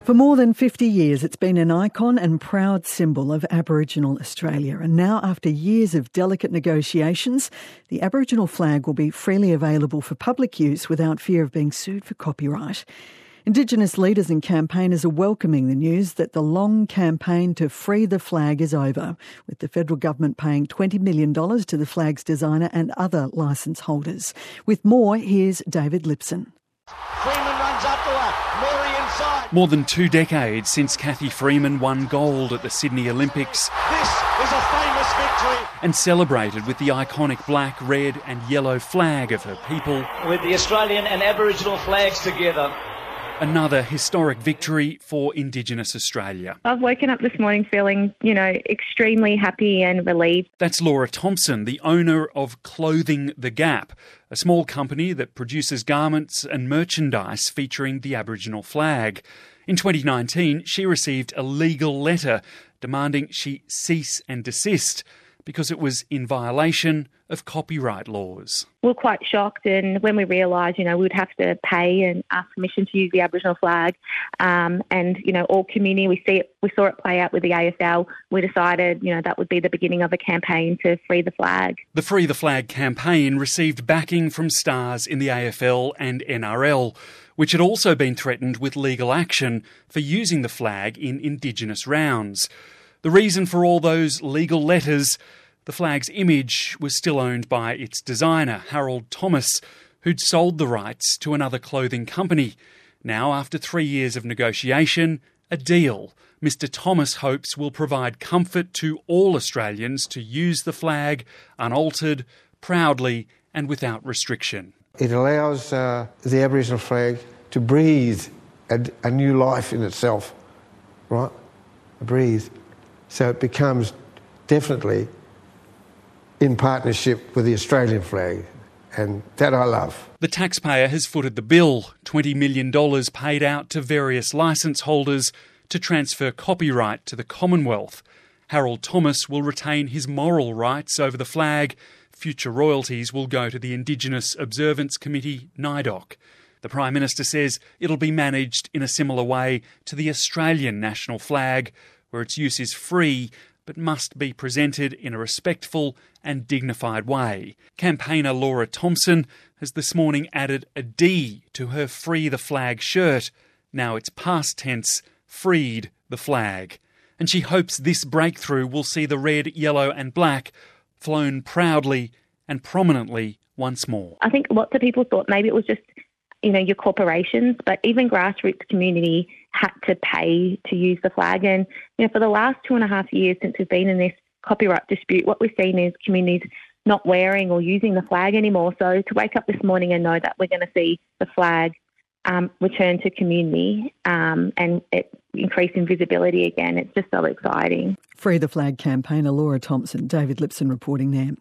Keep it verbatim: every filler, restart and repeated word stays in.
For more than fifty years, it's been an icon and proud symbol of Aboriginal Australia. And now, after years of delicate negotiations, the Aboriginal flag will be freely available for public use without fear of being sued for copyright. Indigenous leaders and campaigners are welcoming the news that the long campaign to free the flag is over, with the federal government paying twenty million dollars to the flag's designer and other licence holders. With more, here's David Lipson. Freeman runs up to her, Mary inside. More than two decades since Cathy Freeman won gold at the Sydney Olympics. This is a famous victory. And celebrated with the iconic black, red and yellow flag of her people. With the Australian and Aboriginal flags together. Another historic victory for Indigenous Australia. I've woken up this morning feeling, you know, extremely happy and relieved. That's Laura Thompson, the owner of Clothing the Gap, a small company that produces garments and merchandise featuring the Aboriginal flag. In twenty nineteen, she received a legal letter demanding she cease and desist because it was in violation of copyright laws. We were quite shocked, and when we realised, you know, we would have to pay and ask permission to use the Aboriginal flag, um, and, you know, all community, we see it, we saw it play out with the A F L, we decided, you know, that would be the beginning of a campaign to free the flag. The Free the Flag campaign received backing from stars in the A F L and N R L, which had also been threatened with legal action for using the flag in Indigenous rounds. The reason for all those legal letters: the flag's image was still owned by its designer, Harold Thomas, who'd sold the rights to another clothing company. Now, after three years of negotiation, a deal Mister Thomas hopes will provide comfort to all Australians to use the flag unaltered, proudly and without restriction. It allows uh, the Aboriginal flag to breathe a, a new life in itself, right? Breathe. So it becomes definitely in partnership with the Australian flag, and that I love. The taxpayer has footed the bill, twenty million dollars paid out to various licence holders to transfer copyright to the Commonwealth. Harold Thomas will retain his moral rights over the flag. Future royalties will go to the Indigenous Observance Committee, NIDOC. The Prime Minister says it'll be managed in a similar way to the Australian national flag, where its use is free but must be presented in a respectful and dignified way. Campaigner Laura Thompson has this morning added a D to her Free the Flag shirt. Now it's past tense, freed the flag. And she hopes this breakthrough will see the red, yellow and black flown proudly and prominently once more. I think lots of people thought maybe it was just, you know, your corporations, but even grassroots community had to pay to use the flag. And, you know, for the last two and a half years since we've been in this copyright dispute, what we've seen is communities not wearing or using the flag anymore. So to wake up this morning and know that we're going to see the flag um, return to community um, and it increase in visibility again, it's just so exciting. Free the Flag campaigner Laura Thompson, David Lipson reporting there.